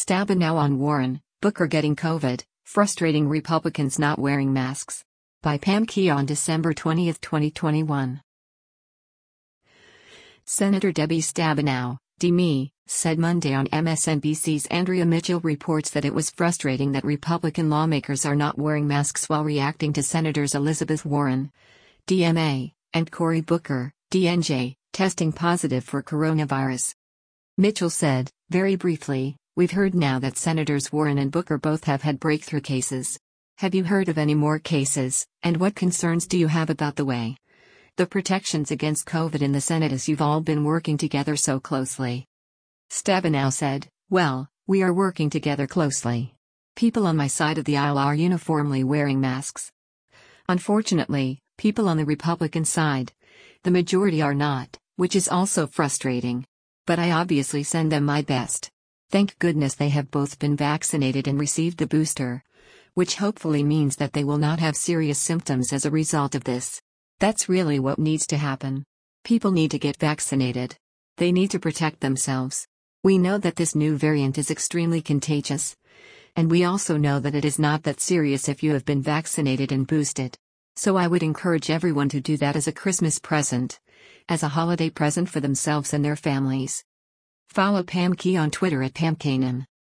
Stabenow on Warren, Booker getting COVID, frustrating Republicans not wearing masks. By Pam Key on December 20, 2021. Senator Debbie Stabenow, DME, said Monday on MSNBC's Andrea Mitchell reports that it was frustrating that Republican lawmakers are not wearing masks while reacting to Senators Elizabeth Warren, DMA, and Cory Booker, DNJ, testing positive for coronavirus. Mitchell said, very briefly, "We've heard now that Senators Warren and Booker both have had breakthrough cases. Have you heard of any more cases, and what concerns do you have about the way the protections against COVID in the Senate as you've all been working together so closely?" Stabenow said, "Well, we are working together closely. People on my side of the aisle are uniformly wearing masks. Unfortunately, people on the Republican side, the majority are not, which is also frustrating. But I obviously send them my best. Thank goodness they have both been vaccinated and received the booster, which hopefully means that they will not have serious symptoms as a result of this. That's really what needs to happen. People need to get vaccinated. They need to protect themselves. We know that this new variant is extremely contagious. And we also know that it is not that serious if you have been vaccinated and boosted. So I would encourage everyone to do that as a Christmas present, as a holiday present for themselves and their families." Follow Pam Key on Twitter at PamKanan.